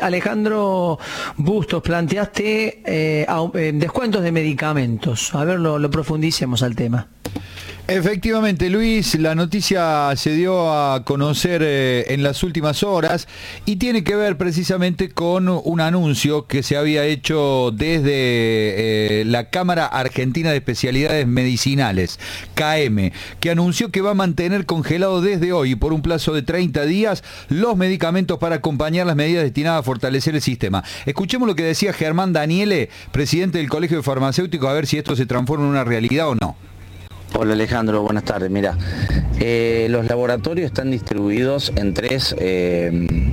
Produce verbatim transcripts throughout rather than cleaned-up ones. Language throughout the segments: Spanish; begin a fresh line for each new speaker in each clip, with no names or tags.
Alejandro Bustos, planteaste eh, eh, descuentos de medicamentos. A ver, lo, lo profundicemos al tema.
Efectivamente, Luis, la noticia se dio a conocer eh, en las últimas horas y tiene que ver precisamente con un anuncio que se había hecho desde eh, la Cámara Argentina de Especialidades Medicinales, K M, que anunció que va a mantener congelado desde hoy y por un plazo de treinta días los medicamentos para acompañar las medidas destinadas a fortalecer el sistema. Escuchemos lo que decía Germán Daniele, presidente del Colegio de Farmacéuticos, a ver si esto se transforma en una realidad o no.
Hola Alejandro, buenas tardes. Mira, eh, los laboratorios están distribuidos en tres, eh,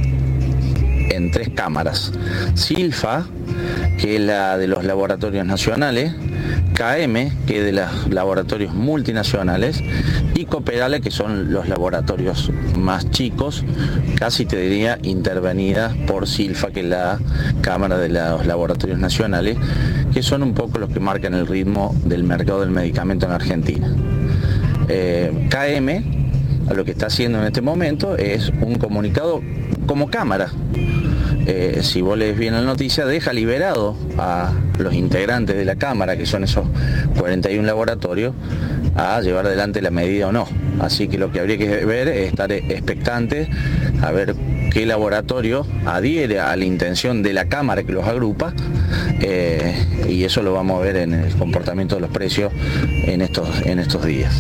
en tres cámaras. Silfa, que es la de los laboratorios nacionales, K M, que es de los laboratorios multinacionales, y Cooperale, que son los laboratorios más chicos, casi te diría intervenidas por Silfa, que es la Cámara de los Laboratorios Nacionales, que son un poco los que marcan el ritmo del mercado del medicamento en Argentina. Eh, K M, lo que está haciendo en este momento es un comunicado como cámara. Eh, si vos lees bien la noticia, deja liberado a los integrantes de la Cámara, que son esos cuarenta y uno laboratorios, a llevar adelante la medida o no. Así que lo que habría que ver es estar expectantes a ver qué laboratorio adhiere a la intención de la Cámara que los agrupa, eh, y eso lo vamos a ver en el comportamiento de los precios en estos, en estos días.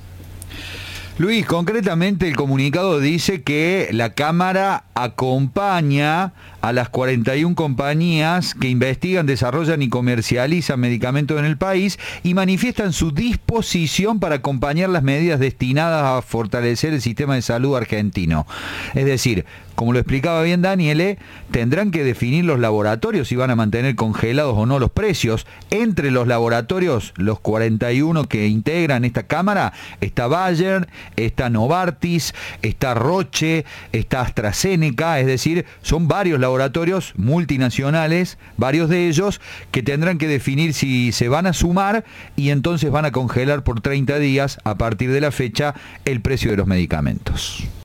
Luis, concretamente el comunicado dice que la Cámara acompaña a las cuarenta y una compañías que investigan, desarrollan y comercializan medicamentos en el país y manifiestan su disposición para acompañar las medidas destinadas a fortalecer el sistema de salud argentino. Es decir, como lo explicaba bien Daniele, tendrán que definir los laboratorios si van a mantener congelados o no los precios. Entre los laboratorios, los cuarenta y uno que integran esta Cámara, está Bayer, está Novartis, está Roche, está AstraZeneca, es decir, son varios laboratorios multinacionales, varios de ellos, que tendrán que definir si se van a sumar y entonces van a congelar por treinta días, a partir de la fecha, el precio de los medicamentos.